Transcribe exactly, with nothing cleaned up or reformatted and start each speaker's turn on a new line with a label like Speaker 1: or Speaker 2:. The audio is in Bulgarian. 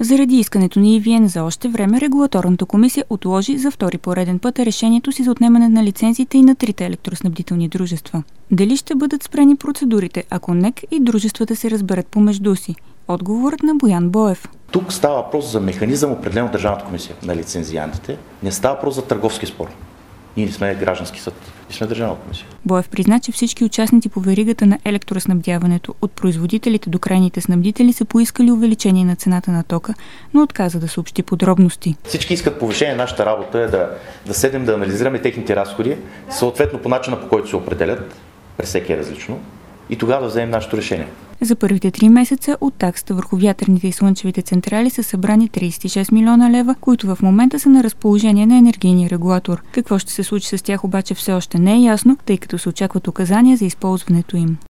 Speaker 1: Заради искането на и ви ен за още време, регулаторната комисия отложи за втори пореден път решението си за отнемане на лицензите и на трите електроснабдителни дружества. Дали ще бъдат спрени процедурите, ако НЕК и дружествата се разберат помежду си? Отговорът на Боян Боев.
Speaker 2: Тук става въпрос за механизъм, определен от Държавната комисия на лицензиантите. Не става въпрос за търговски спор. Ние не сме граждански съд, ние сме Държавна комисия.
Speaker 1: Боев призна, че всички участници по веригата на електроснабдяването, от производителите до крайните снабдители, са поискали увеличение на цената на тока, но отказа да съобщи подробности.
Speaker 2: Всички искат повишение. Нашата работа е да, да седем да анализираме техните разходи, съответно по начина, по който се определят, през всеки е различно, и тогава да вземем нашето решение. За
Speaker 1: първите три месеца от таксата върху вятърните и слънчевите централи са събрани тридесет и шест милиона лева, които в момента са на разположение на енергийния регулатор. Какво ще се случи с тях обаче все още не е ясно, тъй като се очакват указания за използването им.